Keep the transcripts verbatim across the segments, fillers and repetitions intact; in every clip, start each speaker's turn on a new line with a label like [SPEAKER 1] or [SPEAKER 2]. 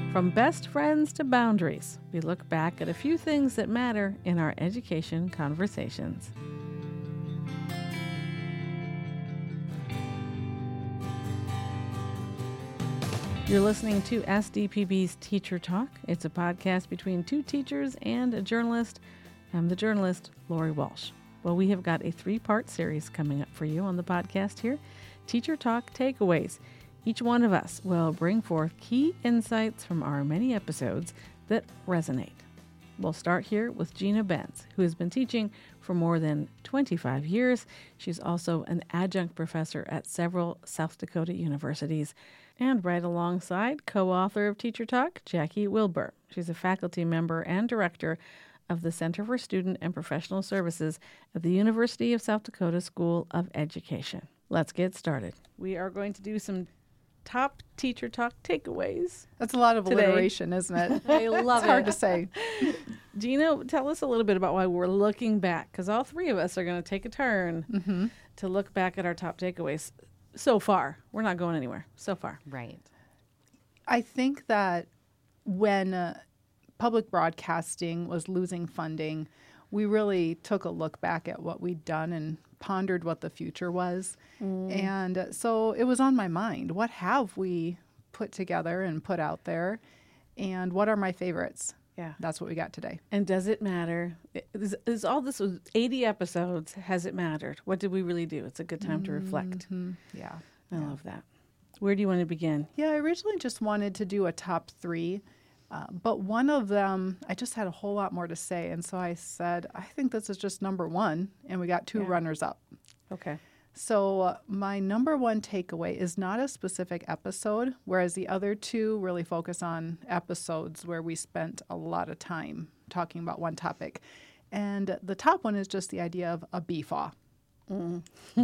[SPEAKER 1] From best friends to boundaries, we look back at a few things that matter in our education conversations. You're listening to S D P B's Teacher Talk. It's a podcast between two teachers and a journalist. I'm the journalist, Lori Walsh. Well, we have got a three-part series coming up for you on the podcast here, Teacher Talk Takeaways. Each one of us will bring forth key insights from our many episodes that resonate. We'll start here with Gina Benz, who has been teaching for more than twenty-five years. She's also an adjunct professor at several South Dakota universities. And right alongside, co-author of Teacher Talk, Jackie Wilbur. She's a faculty member and director of the Center for Student and Professional Services at the University of South Dakota School of Education. Let's get started. We are going to do some top Teacher Talk takeaways.
[SPEAKER 2] That's a lot of
[SPEAKER 1] today.
[SPEAKER 2] Alliteration, isn't it?
[SPEAKER 1] I love
[SPEAKER 2] it's
[SPEAKER 1] it.
[SPEAKER 2] hard to say.
[SPEAKER 1] Gina, tell us a little bit about why we're looking back, because all three of us are going to take a turn
[SPEAKER 2] Mm-hmm.
[SPEAKER 1] to look back at our top takeaways so far. We're not going anywhere so far.
[SPEAKER 3] Right.
[SPEAKER 2] I think that when uh, public broadcasting was losing funding, we really took a look back at what we'd done and pondered what the future was. Mm. And uh, so it was on my mind. What have we put together and put out there? And what are my favorites?
[SPEAKER 1] Yeah.
[SPEAKER 2] That's what we got today.
[SPEAKER 1] And does it matter? Is, is all this was eighty episodes? Has it mattered? What did we really do? It's a good time to reflect.
[SPEAKER 2] Mm-hmm. Yeah.
[SPEAKER 1] I
[SPEAKER 2] yeah.
[SPEAKER 1] love that. Where do you want to begin?
[SPEAKER 2] Yeah, I originally just wanted to do a top three. Uh, but one of them, I just had a whole lot more to say. And so I said, I think this is just number one. And we got two
[SPEAKER 1] Yeah.
[SPEAKER 2] runners up.
[SPEAKER 1] Okay.
[SPEAKER 2] So uh, my number one takeaway is not a specific episode, whereas the other two really focus on episodes where we spent a lot of time talking about one topic. And the top one is just the idea of a B F A. Mm.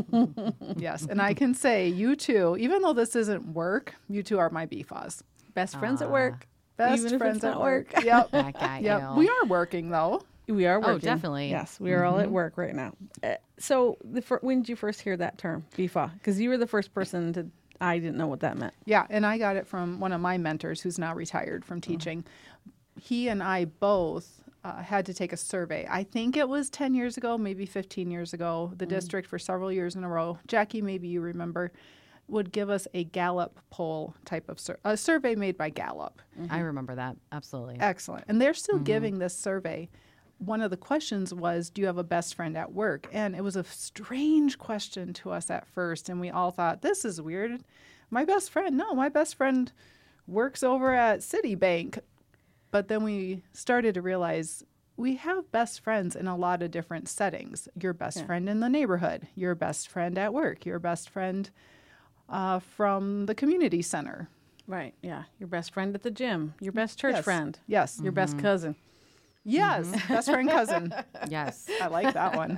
[SPEAKER 2] Yes. And I can say you two, even though this isn't work, you two are my B F As.
[SPEAKER 1] Best friends
[SPEAKER 3] Uh,
[SPEAKER 1] at work.
[SPEAKER 2] Best
[SPEAKER 1] Even if
[SPEAKER 2] friends
[SPEAKER 1] it's
[SPEAKER 2] at
[SPEAKER 1] not
[SPEAKER 2] work.
[SPEAKER 1] work.
[SPEAKER 2] Yep.
[SPEAKER 3] Back at
[SPEAKER 2] Yep.
[SPEAKER 3] you.
[SPEAKER 2] We are working though.
[SPEAKER 1] We are
[SPEAKER 3] Oh,
[SPEAKER 1] working.
[SPEAKER 3] definitely.
[SPEAKER 1] Yes, we are all at work right now. Uh, so the fir- when did you first hear that term, B F A? Because you were the first person to, I didn't know what that meant.
[SPEAKER 2] Yeah, and I got it from one of my mentors who's now retired from teaching. He and I both uh, had to take a survey. I think it was ten years ago, maybe fifteen years ago. The district for several years in a row, Jackie, maybe you remember, would give us a Gallup poll type of sur- a survey made by Gallup.
[SPEAKER 3] I remember that. Absolutely.
[SPEAKER 2] Excellent. And they're still giving this survey. One of the questions was, do you have a best friend at work? And it was a strange question to us at first. And we all thought, this is weird. My best friend, no, my best friend works over at Citibank. But then we started to realize we have best friends in a lot of different settings. Your best
[SPEAKER 1] Yeah.
[SPEAKER 2] friend in the neighborhood, your best friend at work, your best friend uh, from the community center.
[SPEAKER 1] Right, yeah. Your best friend at the gym. Your best church
[SPEAKER 2] Yes.
[SPEAKER 1] friend.
[SPEAKER 2] Yes.
[SPEAKER 1] Your best cousin.
[SPEAKER 2] Yes. Best friend cousin.
[SPEAKER 3] Yes.
[SPEAKER 2] I like that one.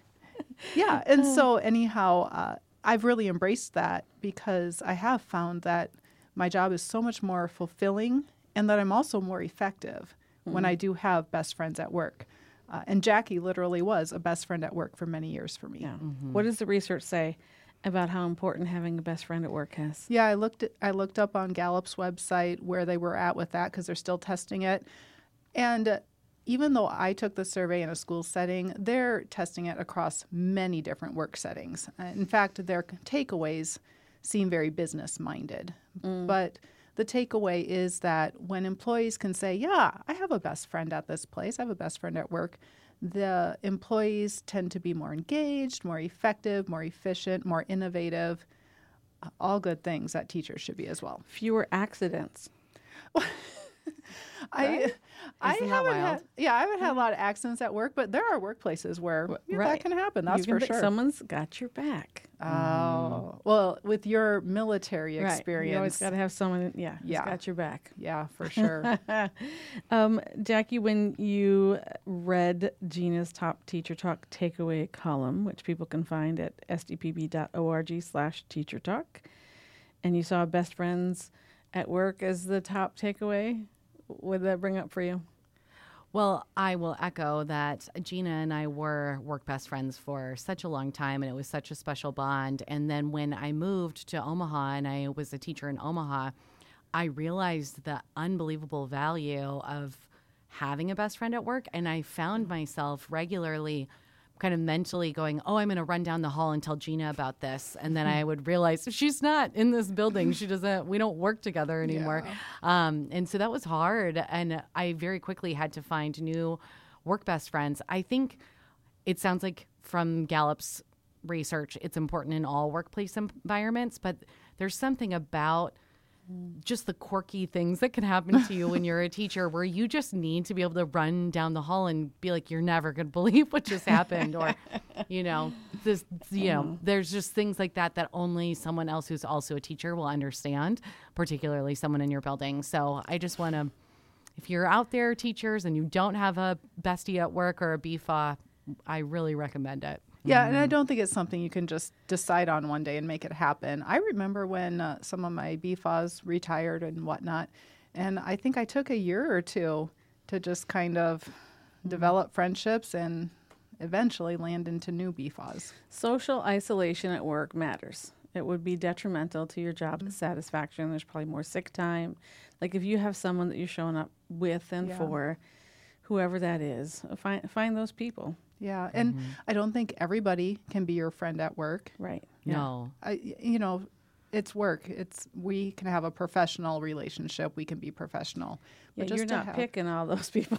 [SPEAKER 2] Yeah. And so anyhow, uh, I've really embraced that because I have found that my job is so much more fulfilling and that I'm also more effective mm-hmm. when I do have best friends at work. Uh, and Jackie literally was a best friend at work for many years for me.
[SPEAKER 1] Yeah. Mm-hmm. What does the research say about how important having a best friend at work is?
[SPEAKER 2] Yeah, I looked at, I looked up on Gallup's website where they were at with that because they're still testing it. And uh, even though I took the survey in a school setting, they're testing it across many different work settings. Uh, in fact, their takeaways seem very business-minded. Mm. But the takeaway is that when employees can say, yeah, I have a best friend at this place, I have a best friend at work, the employees tend to be more engaged, more effective, more efficient, more innovative, uh, all good things that teachers should be as well.
[SPEAKER 1] Fewer accidents.
[SPEAKER 2] I I
[SPEAKER 3] Isn't that
[SPEAKER 2] haven't
[SPEAKER 3] wild?
[SPEAKER 2] had yeah I haven't had a lot of accidents at work, but there are workplaces where yeah,
[SPEAKER 1] Right.
[SPEAKER 2] that can happen. That's
[SPEAKER 1] You can
[SPEAKER 2] for
[SPEAKER 1] think
[SPEAKER 2] sure.
[SPEAKER 1] Someone's got your back.
[SPEAKER 2] Oh well, with your military
[SPEAKER 1] Right.
[SPEAKER 2] experience,
[SPEAKER 1] You always got to have someone, yeah, who's
[SPEAKER 2] Yeah.
[SPEAKER 1] got your back.
[SPEAKER 2] yeah, for sure.
[SPEAKER 1] um, Jackie, when you read Gina's Top Teacher Talk takeaway column, which people can find at s d p b dot org slash teacher talk, and you saw best friends at work as the top takeaway, what did that bring up for you?
[SPEAKER 3] Well, I will echo that Gina and I were work best friends for such a long time, and it was such a special bond. And then when I moved to Omaha and I was a teacher in Omaha, I realized the unbelievable value of having a best friend at work. And I found myself regularly kind of mentally going, oh, I'm going to run down the hall and tell Gina about this. And then I would realize she's not in this building. She doesn't, we don't work together anymore. Yeah. Um, and so that was hard. And I very quickly had to find new work best friends. I think it sounds like from Gallup's research, it's important in all workplace environments, but there's something about just the quirky things that can happen to you when you're a teacher where you just need to be able to run down the hall and be like, you're never going to believe what just happened. Or, you know, this, you know, there's just things like that that only someone else who's also a teacher will understand, particularly someone in your building. So I just want to, if you're out there, teachers, and you don't have a bestie at work or a B F A, I really recommend it.
[SPEAKER 2] Yeah, and I don't think it's something you can just decide on one day and make it happen. I remember when uh, some of my B F As retired and whatnot, and I think I took a year or two to just kind of mm-hmm. develop friendships and eventually land into new B F As.
[SPEAKER 1] Social isolation at work matters. It would be detrimental to your job
[SPEAKER 2] mm-hmm.
[SPEAKER 1] satisfaction. There's probably more sick time. Like if you have someone that you're showing up with and yeah. for, whoever that is, find find those people.
[SPEAKER 2] Yeah, and mm-hmm. I don't think everybody can be your friend at work.
[SPEAKER 1] Right.
[SPEAKER 3] Yeah. No.
[SPEAKER 2] I, you know, it's work. It's we can have a professional relationship. We can be professional.
[SPEAKER 1] Yeah,
[SPEAKER 2] but just
[SPEAKER 1] you're not
[SPEAKER 2] have,
[SPEAKER 1] picking all those people.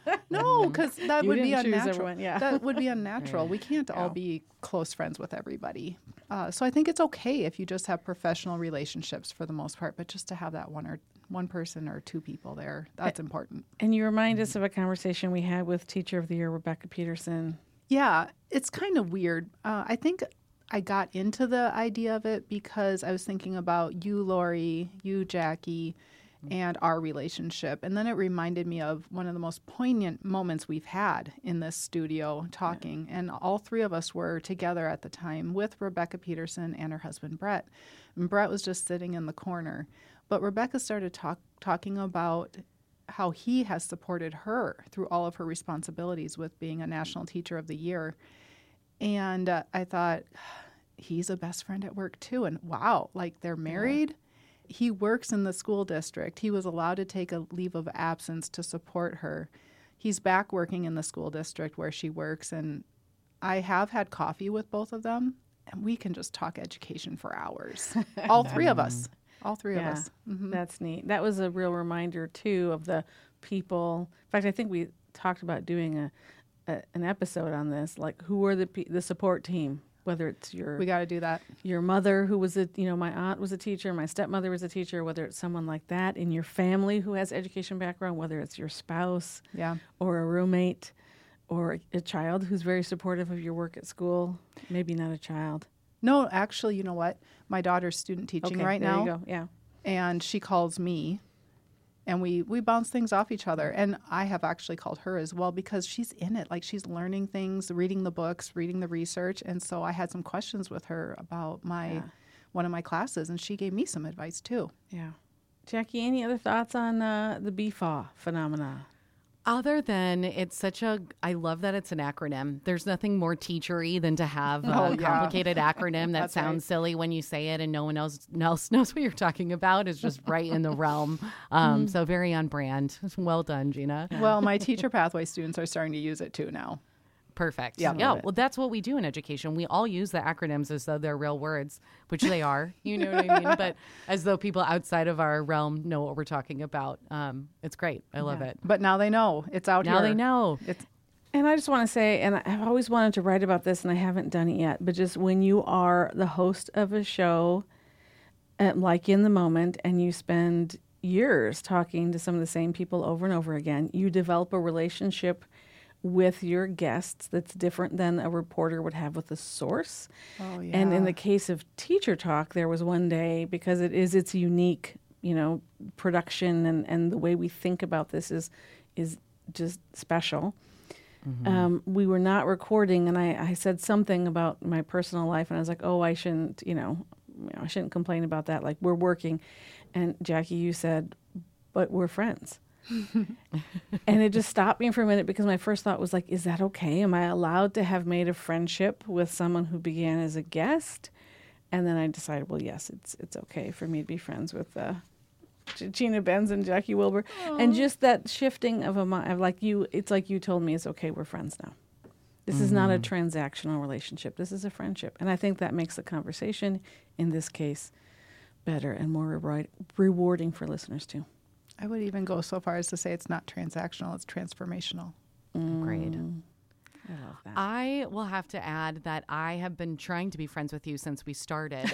[SPEAKER 2] No, because that
[SPEAKER 1] you
[SPEAKER 2] would be
[SPEAKER 1] didn't choose
[SPEAKER 2] unnatural.
[SPEAKER 1] everyone, yeah.
[SPEAKER 2] That would be unnatural. We can't all be close friends with everybody. Uh, so I think it's okay if you just have professional relationships for the most part, but just to have that one or one person or two people there, that's important.
[SPEAKER 1] And you remind us of a conversation we had with Teacher of the Year, Rebecca Peterson.
[SPEAKER 2] Yeah, it's kind of weird. Uh, I think I got into the idea of it because I was thinking about you, Lori, you, Jackie, and our relationship. And then it reminded me of one of the most poignant moments we've had in this studio talking. Yeah. And all three of us were together at the time with Rebecca Peterson and her husband, Brett. And Brett was just sitting in the corner. But Rebecca started talk, talking about how he has supported her through all of her responsibilities with being a National Teacher of the Year. And uh, I thought, he's a best friend at work too. And wow, like they're married. Yeah. He works in the school district. He was allowed to take a leave of absence to support her. He's back working in the school district where she works. And I have had coffee with both of them, and we can just talk education for hours. All three of us. All three
[SPEAKER 1] yeah,
[SPEAKER 2] of us. Mm-hmm.
[SPEAKER 1] That's neat. That was a real reminder, too, of the people. In fact, I think we talked about doing a, a an episode on this, like who are the the support team, whether it's your
[SPEAKER 2] we got to do that.
[SPEAKER 1] Your mother, who was a you know my aunt was a teacher, my stepmother was a teacher, whether it's someone like that in your family who has education background, whether it's your spouse,
[SPEAKER 2] yeah,
[SPEAKER 1] or a roommate, or a child who's very supportive of your work at school. Maybe not a child.
[SPEAKER 2] No, actually, you know what? My daughter's student teaching
[SPEAKER 1] okay,
[SPEAKER 2] right
[SPEAKER 1] there
[SPEAKER 2] now.
[SPEAKER 1] You go. Yeah.
[SPEAKER 2] And she calls me, and we, we bounce things off each other. And I have actually called her as well because she's in it. Like she's learning things, reading the books, reading the research. And so I had some questions with her about my yeah. one of my classes, and she gave me some advice too.
[SPEAKER 1] Yeah. Jackie, any other thoughts on uh, the B F A phenomena?
[SPEAKER 3] Other than it's such a, I love that it's an acronym. There's nothing more teachery than to have a
[SPEAKER 2] oh, yeah.
[SPEAKER 3] complicated acronym that sounds
[SPEAKER 2] right.
[SPEAKER 3] silly when you say it and no one else, else knows what you're talking about. It's just right in the realm. Um, mm-hmm. So very on brand. Well done, Gina.
[SPEAKER 2] Well, my teacher pathway students are starting to use it too now.
[SPEAKER 3] Perfect.
[SPEAKER 2] Yeah,
[SPEAKER 3] yeah. Well, that's what we do in education. We all use the acronyms as though they're real words, which they are. You know what I mean? But as though people outside of our realm know what we're talking about. Um, it's great. I love
[SPEAKER 2] yeah.
[SPEAKER 3] it.
[SPEAKER 2] But now they know. It's out
[SPEAKER 3] now
[SPEAKER 2] here.
[SPEAKER 3] Now they know.
[SPEAKER 2] It's
[SPEAKER 1] And I just want to say, and I've always wanted to write about this, and I haven't done it yet, but just when you are the host of a show, uh, like In the Moment, and you spend years talking to some of the same people over and over again, you develop a relationship with your guests that's different than a reporter would have with a source.
[SPEAKER 2] Oh, yeah.
[SPEAKER 1] And in the case of Teacher Talk, there was one day, because it is its unique, you know, production and, and the way we think about this is is just special. Mm-hmm. Um, we were not recording, and I, I said something about my personal life, and I was like, oh, I shouldn't, you know, you know, I shouldn't complain about that. Like, we're working. And Jackie, you said, but we're friends. And it just stopped me for a minute because my first thought was like, is that okay? Am I allowed to have made a friendship with someone who began as a guest? And then I decided, well, yes, it's it's okay for me to be friends with uh, G- Gina Benz and Jackie Wilbur. Aww. And just that shifting of a mind, of like you, it's like you told me, it's okay, we're friends now. This mm-hmm. is not a transactional relationship. This is a friendship. And I think that makes the conversation, in this case, better and more reward- rewarding for listeners too.
[SPEAKER 2] I would even go so far as to say it's not transactional, it's transformational.
[SPEAKER 3] Mm. Great.
[SPEAKER 1] I love that.
[SPEAKER 3] I will have to add that I have been trying to be friends with you since we started.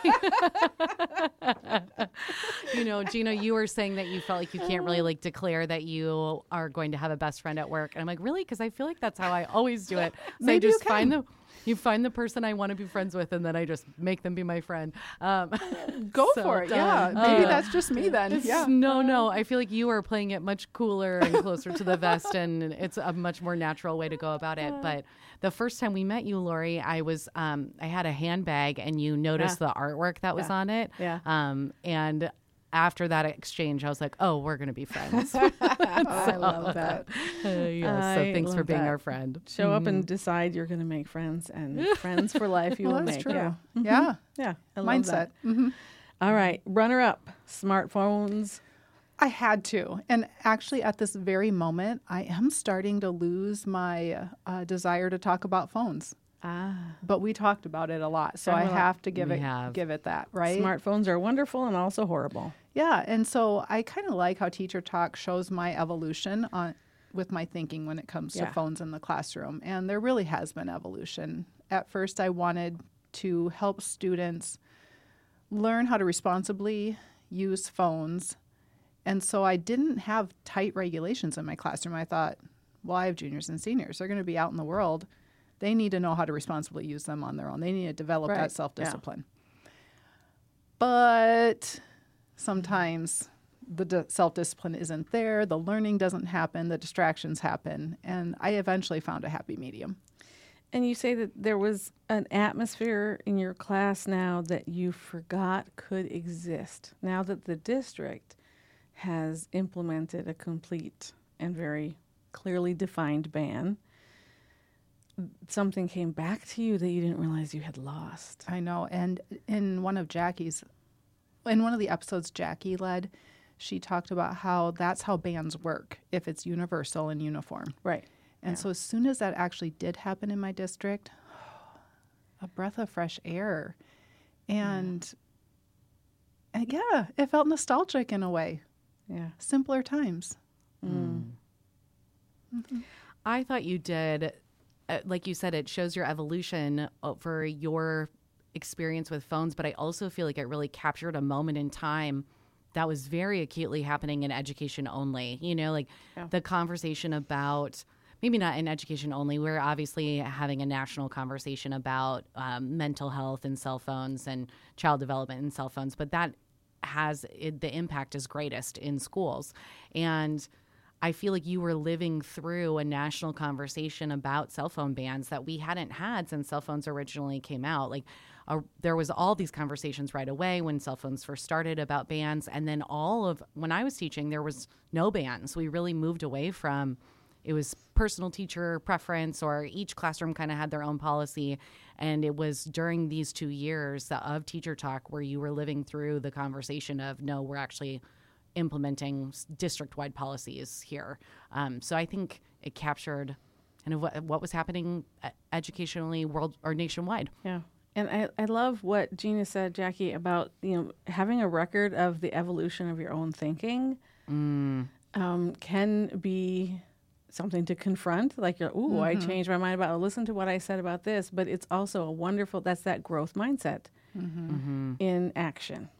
[SPEAKER 3] You know, Gina, you were saying that you felt like you can't really like declare that you are going to have a best friend at work. And I'm like, really? Because I feel like that's how I always do it. So
[SPEAKER 2] Maybe
[SPEAKER 3] I just
[SPEAKER 2] you
[SPEAKER 3] find the you find the person I want to be friends with, and then I just make them be my friend. Um,
[SPEAKER 2] Go
[SPEAKER 3] so,
[SPEAKER 2] for it. Yeah. Maybe
[SPEAKER 3] uh,
[SPEAKER 2] that's just me then. Yeah.
[SPEAKER 3] No, no. I feel like you are playing it much cooler and closer to the vest, and it's a much more natural way to go about it. But the first time we met you, Lori, I was um, I had a handbag, and you noticed
[SPEAKER 1] yeah.
[SPEAKER 3] the artwork that was
[SPEAKER 1] yeah.
[SPEAKER 3] on it.
[SPEAKER 1] Yeah.
[SPEAKER 3] Um, and after that exchange, I was like, oh, we're going to be friends.
[SPEAKER 2] Oh, I love that.
[SPEAKER 3] Uh, yeah, so
[SPEAKER 1] I
[SPEAKER 3] thanks for
[SPEAKER 1] love
[SPEAKER 3] being
[SPEAKER 1] that.
[SPEAKER 3] our friend.
[SPEAKER 1] Show up
[SPEAKER 3] Mhm.
[SPEAKER 1] and decide you're going to make friends, and friends for life you
[SPEAKER 2] Well,
[SPEAKER 1] will
[SPEAKER 2] that's
[SPEAKER 1] make.
[SPEAKER 2] true.
[SPEAKER 1] Yeah. Mhm.
[SPEAKER 2] Yeah.
[SPEAKER 1] Yeah. I love
[SPEAKER 2] Mindset.
[SPEAKER 1] that.
[SPEAKER 2] Mm-hmm.
[SPEAKER 1] All right. Runner up, smartphones.
[SPEAKER 2] I had to. And actually, at this very moment, I am starting to lose my uh, desire to talk about phones.
[SPEAKER 1] Ah.
[SPEAKER 2] But we talked about it a lot, so
[SPEAKER 1] And
[SPEAKER 2] I
[SPEAKER 1] we're like-
[SPEAKER 2] have to give
[SPEAKER 3] We
[SPEAKER 2] it
[SPEAKER 3] have.
[SPEAKER 2] give it that, right?
[SPEAKER 1] Smartphones are wonderful and also horrible.
[SPEAKER 2] Yeah, and so I kind of like how Teacher Talk shows my evolution on with my thinking when it comes
[SPEAKER 1] Yeah.
[SPEAKER 2] to phones in the classroom, and there really has been evolution. At first, I wanted to help students learn how to responsibly use phones, and so I didn't have tight regulations in my classroom. I thought, well, I have juniors and seniors. They're going to be out in the world. They need to know how to responsibly use them on their own. They need to develop
[SPEAKER 1] Right.
[SPEAKER 2] that self-discipline. But sometimes the d- self-discipline isn't there, the learning doesn't happen, the distractions happen, and I eventually found a happy medium.
[SPEAKER 1] And you say that there was an atmosphere in your class now that you forgot could exist. Now that the district has implemented a complete and very clearly defined ban, something came back to you that you didn't realize you had lost.
[SPEAKER 2] I know, and in one of Jackie's, in one of the episodes Jackie led, she talked about how that's how bans work if it's universal and uniform.
[SPEAKER 1] Right.
[SPEAKER 2] And
[SPEAKER 1] Yeah.
[SPEAKER 2] so as soon as that actually did happen in my district, a breath of fresh air. And, and yeah, it felt nostalgic in a way.
[SPEAKER 1] Yeah.
[SPEAKER 2] Simpler times.
[SPEAKER 1] Mm.
[SPEAKER 2] Mm-hmm.
[SPEAKER 3] I thought you did, uh, like you said, it shows your evolution over your experience with phones, but I also feel like it really captured a moment in time that was very acutely happening in education only. You know, like
[SPEAKER 1] Yeah.
[SPEAKER 3] the conversation about, maybe not in education only, we're obviously having a national conversation about um, mental health and cell phones and child development and cell phones, but that has, it, the impact is greatest in schools. And I feel like you were living through a national conversation about cell phone bans that we hadn't had since cell phones originally came out. Like uh, there was all these conversations right away when cell phones first started about bans. And then all of, when I was teaching, there was no bans. We really moved away from, it was personal teacher preference, or each classroom kind of had their own policy. And it was during these two years of Teacher Talk where you were living through the conversation of, no, we're actually implementing district-wide policies here. Um, so I think it captured kind of what, what was happening educationally world or nationwide.
[SPEAKER 1] Yeah. And I, I love what Gina said, Jackie, about, you know, having a record of the evolution of your own thinking
[SPEAKER 3] Mm.
[SPEAKER 1] um, can be something to confront. Like, you're, ooh, I changed my mind about, listen to what I said about this. But it's also a wonderful, that's that growth mindset
[SPEAKER 3] Mm-hmm.
[SPEAKER 1] in action.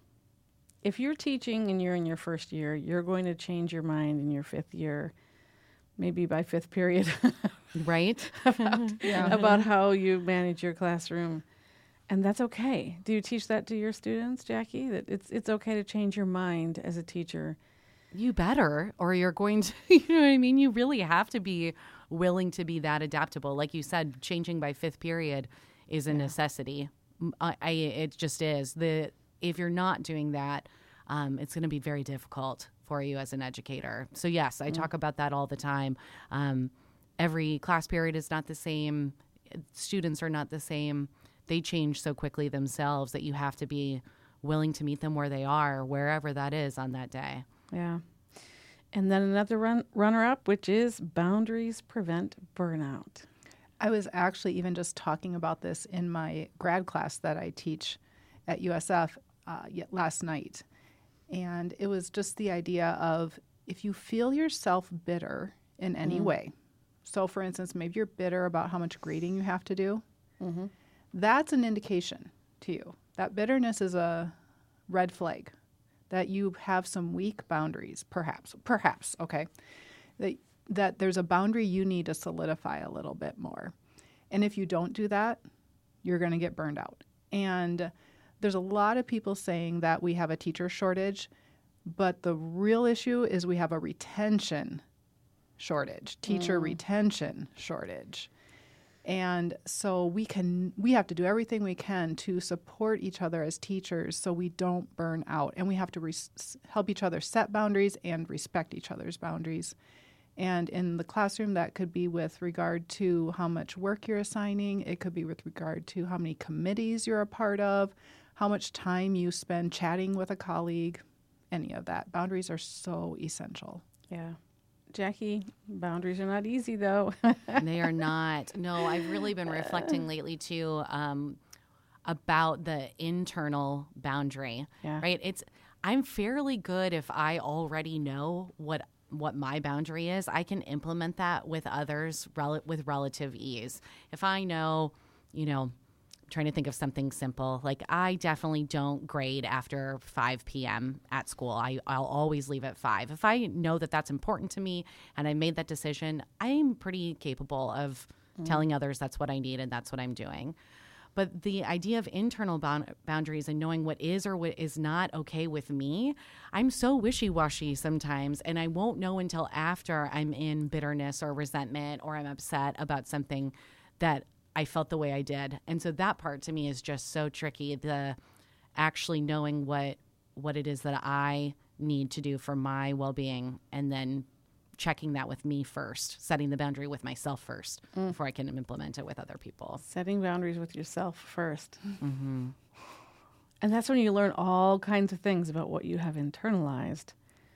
[SPEAKER 1] If you're teaching and you're in your first year, you're going to change your mind in your fifth year, maybe by fifth period,
[SPEAKER 3] Right?
[SPEAKER 1] about,
[SPEAKER 2] Yeah.
[SPEAKER 1] about how you manage your classroom. And that's okay. Do you teach that to your students, Jackie? That it's it's okay to change your mind as a teacher.
[SPEAKER 3] You better, or you're going to, you know what I mean? You really have to be willing to be that adaptable. Like you said, changing by fifth period is a necessity. M- I, I- it just is. The If you're not doing that, um, it's going to be very difficult for you as an educator. So yes, I talk about that all the time. Um, every class period is not the same. Students are not the same. They change so quickly themselves that you have to be willing to meet them where they are, wherever that is on that day.
[SPEAKER 1] Yeah. And then another run, runner-up, which is boundaries prevent burnout.
[SPEAKER 2] I was actually even just talking about this in my grad class that I teach at U S F uh, last night. And it was just the idea of if you feel yourself bitter in any mm-hmm. way, so for instance, maybe you're bitter about how much grading you have to do, mm-hmm. that's an indication to you. That bitterness is a red flag that you have some weak boundaries, perhaps, perhaps, okay, that, that there's a boundary you need to solidify a little bit more. And if you don't do that, you're going to get burned out. And there's a lot of people saying that we have a teacher shortage, but the real issue is we have a retention shortage, teacher mm. retention shortage. And so we can we have to do everything we can to support each other as teachers so we don't burn out. And we have to res- help each other set boundaries and respect each other's boundaries. And in the classroom, that could be with regard to how much work you're assigning. It could be with regard to how many committees you're a part of, how much time you spend chatting with a colleague, any of that. Boundaries are so essential.
[SPEAKER 1] Yeah. Jackie, boundaries are not easy, though.
[SPEAKER 3] They are not. No, I've really been reflecting lately, too, um, about the internal boundary,
[SPEAKER 1] yeah.
[SPEAKER 3] right? It's I'm fairly good if I already know what what my boundary is. I can implement that with others rel- with relative ease. If I know, you know, trying to think of something simple. Like I definitely don't grade after five p.m. at school. I, I'll always leave at five. If I know that that's important to me and I made that decision, I'm pretty capable of mm. telling others that's what I need and that's what I'm doing. But the idea of internal bound- boundaries and knowing what is or what is not okay with me, I'm so wishy-washy sometimes, and I won't know until after I'm in bitterness or resentment or I'm upset about something that I felt the way I did. And so that part to me is just so tricky, the actually knowing what what it is that I need to do for my well-being and then checking that with me first, setting the boundary with myself first mm. before I can implement it with other people.
[SPEAKER 1] Setting boundaries with yourself first.
[SPEAKER 3] Mm-hmm.
[SPEAKER 1] And that's when you learn all kinds of things about what you have internalized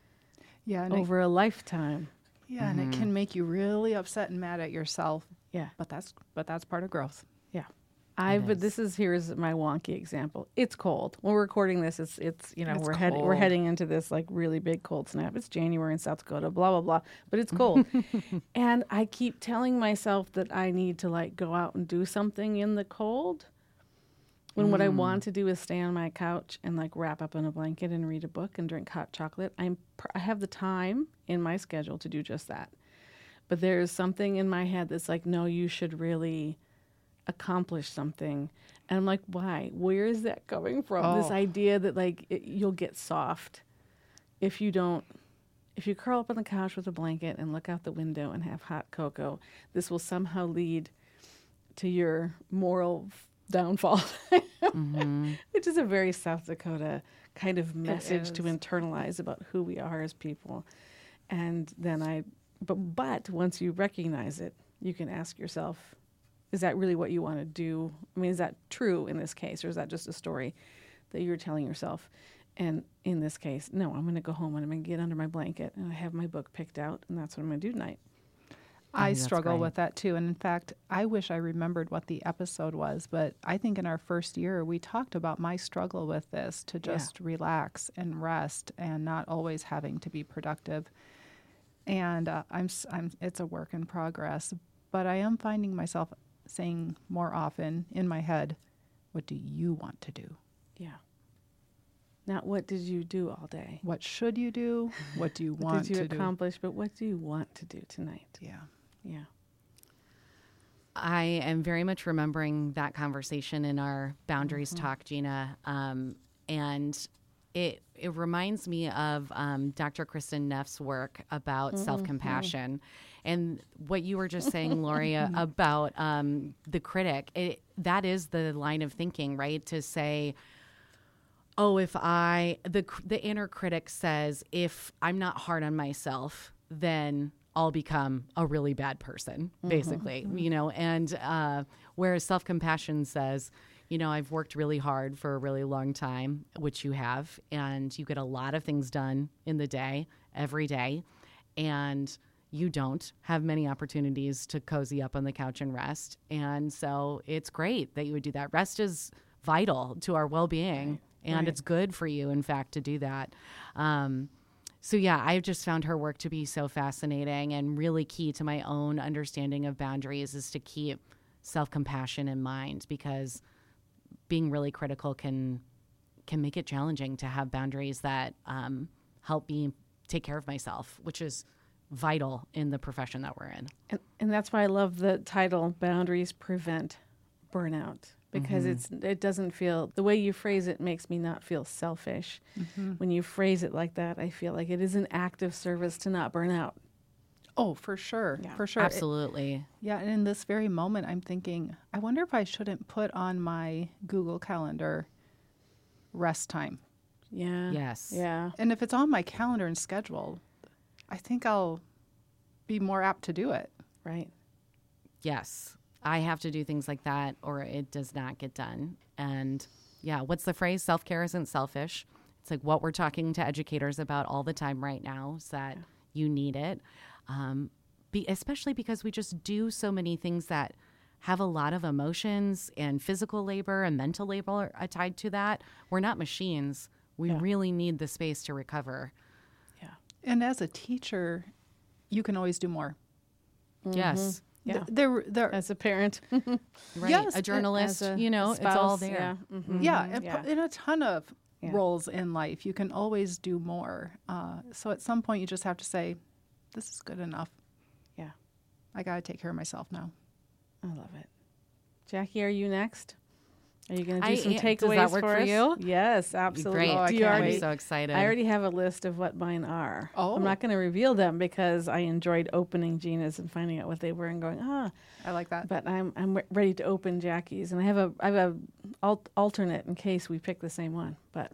[SPEAKER 2] yeah,
[SPEAKER 1] over
[SPEAKER 2] it,
[SPEAKER 1] a lifetime.
[SPEAKER 2] Yeah,
[SPEAKER 1] mm-hmm.
[SPEAKER 2] and it can make you really upset and mad at yourself.
[SPEAKER 1] Yeah.
[SPEAKER 2] But that's but that's part of growth.
[SPEAKER 1] Yeah. I but this is here's my wonky example. It's cold. When we're recording this, it's it's you know,
[SPEAKER 2] it's
[SPEAKER 1] we're heading we're heading into this like really big cold snap. It's January in South Dakota, blah blah blah. But it's cold. And I keep telling myself that I need to like go out and do something in the cold. When mm. what I want to do is stay on my couch and like wrap up in a blanket and read a book and drink hot chocolate. I'm I have the time in my schedule to do just that. But there's something in my head that's like, no, you should really accomplish something. And I'm like, why? Where is that coming from?
[SPEAKER 2] Oh.
[SPEAKER 1] This idea that like it, you'll get soft if you don't, if you curl up on the couch with a blanket and look out the window and have hot cocoa, this will somehow lead to your moral downfall, mm-hmm. which is a very South Dakota kind of message to internalize about who we are as people. And then I, but, but once you recognize it, you can ask yourself, is that really what you want to do? I mean, is that true in this case, or is that just a story that you're telling yourself? And in this case, no, I'm going to go home and I'm going to get under my blanket and I have my book picked out, and that's what I'm going to do tonight.
[SPEAKER 2] I, I struggle with that too. And in fact, I wish I remembered what the episode was, but I think in our first year, we talked about my struggle with this, to just yeah. relax and rest and not always having to be productive. And uh, I'm, I'm, it's a work in progress, but I am finding myself saying more often in my head, what do you want to do?
[SPEAKER 1] Yeah. Not what did you do all day?
[SPEAKER 2] What should you do? What do you
[SPEAKER 1] what
[SPEAKER 2] want to do?
[SPEAKER 1] What did you accomplish, but what do you want to do tonight?
[SPEAKER 2] Yeah.
[SPEAKER 1] Yeah.
[SPEAKER 3] I am very much remembering that conversation in our boundaries mm-hmm. talk, Gina. Um, and it it reminds me of um, Doctor Kristen Neff's work about mm-hmm. self-compassion. And what you were just saying, Lori, about um, the critic, it, that is the line of thinking, right? To say, oh, if I, the the inner critic says, if I'm not hard on myself, then I'll become a really bad person, basically, mm-hmm. you know, and uh, whereas self-compassion says, you know, I've worked really hard for a really long time, which you have, and you get a lot of things done in the day, every day, and you don't have many opportunities to cozy up on the couch and rest. And so it's great that you would do that. Rest is vital to our well-being,
[SPEAKER 2] Right.
[SPEAKER 3] and
[SPEAKER 2] Right.
[SPEAKER 3] it's good for you, in fact, to do that. Um, so yeah, I've just found her work to be so fascinating, and really key to my own understanding of boundaries is to keep self-compassion in mind, because being really critical can can make it challenging to have boundaries that um, help me take care of myself, which is vital in the profession that we're in.
[SPEAKER 1] And, and that's why I love the title, Boundaries Prevent Burnout, because
[SPEAKER 3] Mm-hmm.
[SPEAKER 1] it's it doesn't feel, the way you phrase it makes me not feel selfish.
[SPEAKER 2] Mm-hmm.
[SPEAKER 1] When you phrase it like that, I feel like it is an act of service to not burn out.
[SPEAKER 2] Oh, for sure.
[SPEAKER 1] Yeah.
[SPEAKER 2] For sure. It-
[SPEAKER 3] Absolutely.
[SPEAKER 2] yeah. And in this very moment, I'm thinking, I wonder if I shouldn't put on my Google Calendar rest time.
[SPEAKER 1] Yeah.
[SPEAKER 3] Yes.
[SPEAKER 1] Yeah.
[SPEAKER 2] And if it's on my calendar and schedule, I think I'll be more apt to do it.
[SPEAKER 1] Right.
[SPEAKER 3] Yes. I have to do things like that or it does not get done. And yeah, what's the phrase? Self-care isn't selfish. It's like what we're talking to educators about all the time right now is that
[SPEAKER 1] Yeah.
[SPEAKER 3] you need it. Um, be, especially because we just do so many things that have a lot of emotions and physical labor and mental labor are tied to that. We're not machines. We
[SPEAKER 1] Yeah.
[SPEAKER 3] really need the space to recover.
[SPEAKER 1] Yeah.
[SPEAKER 2] And as a teacher, you can always do more.
[SPEAKER 3] Yes.
[SPEAKER 1] Yeah.
[SPEAKER 2] Th- There, there,
[SPEAKER 1] As a parent.
[SPEAKER 3] Right.
[SPEAKER 2] Yes,
[SPEAKER 3] a
[SPEAKER 2] uh,
[SPEAKER 3] journalist,
[SPEAKER 1] as a
[SPEAKER 3] you know, it's all
[SPEAKER 1] spouse,
[SPEAKER 3] there.
[SPEAKER 1] Yeah. Mhm.
[SPEAKER 2] yeah, and
[SPEAKER 1] Yeah.
[SPEAKER 2] pu- in a ton of
[SPEAKER 1] Yeah.
[SPEAKER 2] roles in life, you can always do more. Uh, so at some point, you just have to say, "This is good enough.
[SPEAKER 1] Yeah.
[SPEAKER 2] I got to take care of myself now."
[SPEAKER 1] I love it. Jackie, are you next? Are you going to do
[SPEAKER 3] I
[SPEAKER 1] some
[SPEAKER 3] am.
[SPEAKER 1] takeaways
[SPEAKER 3] Does that work
[SPEAKER 1] for
[SPEAKER 3] for
[SPEAKER 1] us?
[SPEAKER 3] you?
[SPEAKER 1] Yes, absolutely.
[SPEAKER 3] Great.
[SPEAKER 2] Oh, I
[SPEAKER 1] Do you
[SPEAKER 2] can't
[SPEAKER 3] I'm
[SPEAKER 1] already?
[SPEAKER 2] wait.
[SPEAKER 3] so excited.
[SPEAKER 1] I already have a list of what mine are.
[SPEAKER 2] Oh.
[SPEAKER 1] I'm not going to reveal them because I enjoyed opening Gina's and finding out what they were and going, ah.
[SPEAKER 2] I like that.
[SPEAKER 1] But I'm I'm re- ready to open Jackie's, and I have a I have a alt- alternate in case we pick the same one. But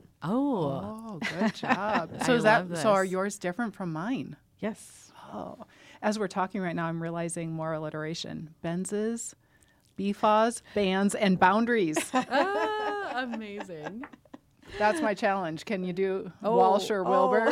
[SPEAKER 3] Oh,
[SPEAKER 2] Oh, good job.
[SPEAKER 3] I
[SPEAKER 2] So is that
[SPEAKER 3] love
[SPEAKER 2] so? Are
[SPEAKER 3] this.
[SPEAKER 2] yours different from mine?
[SPEAKER 1] yes,
[SPEAKER 2] Oh, as we're talking right now, I'm realizing more alliteration: Benzes, B F As, bands, and boundaries.
[SPEAKER 3] ah, amazing.
[SPEAKER 2] That's my challenge. Can you do
[SPEAKER 1] Oh,
[SPEAKER 2] Walsh or
[SPEAKER 1] oh.
[SPEAKER 2] Wilbur?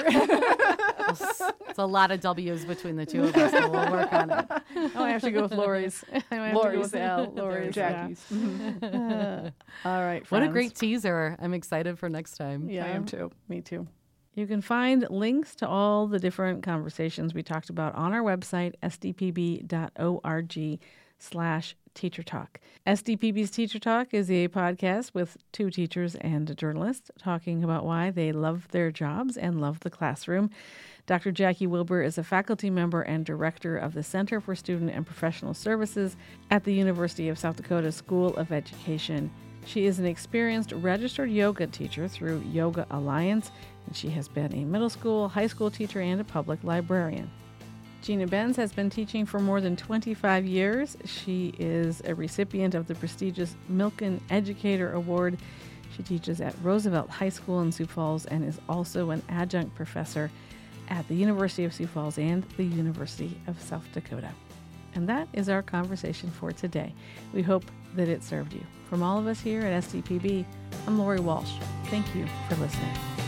[SPEAKER 3] It's a lot of W's between the two of us, but we'll work on it.
[SPEAKER 1] oh, I have to go with Lori's. I might have to go
[SPEAKER 2] Lori's.
[SPEAKER 1] with L. Lori's. yeah.
[SPEAKER 2] Jackie's. Mhm.
[SPEAKER 1] All right,
[SPEAKER 3] What a
[SPEAKER 1] friends.
[SPEAKER 3] great teaser. I'm excited for next time.
[SPEAKER 1] Yeah,
[SPEAKER 2] I am too.
[SPEAKER 1] Me too. You can find links to all the different conversations we talked about on our website, s d p b dot org slash teacher talk. S D P B's Teacher Talk is a podcast with two teachers and a journalist talking about why they love their jobs and love the classroom. Doctor Jackie Wilbur is a faculty member and director of the Center for Student and Professional Services at the University of South Dakota School of Education. She is an experienced registered yoga teacher through Yoga Alliance, and she has been a middle school, high school teacher, and a public librarian. Gina Benz has been teaching for more than twenty-five years. She is a recipient of the prestigious Milken Educator Award. She teaches at Roosevelt High School in Sioux Falls and is also an adjunct professor at the University of Sioux Falls and the University of South Dakota. And that is our conversation for today. We hope that it served you. From all of us here at S D P B, I'm Lori Walsh. Thank you for listening.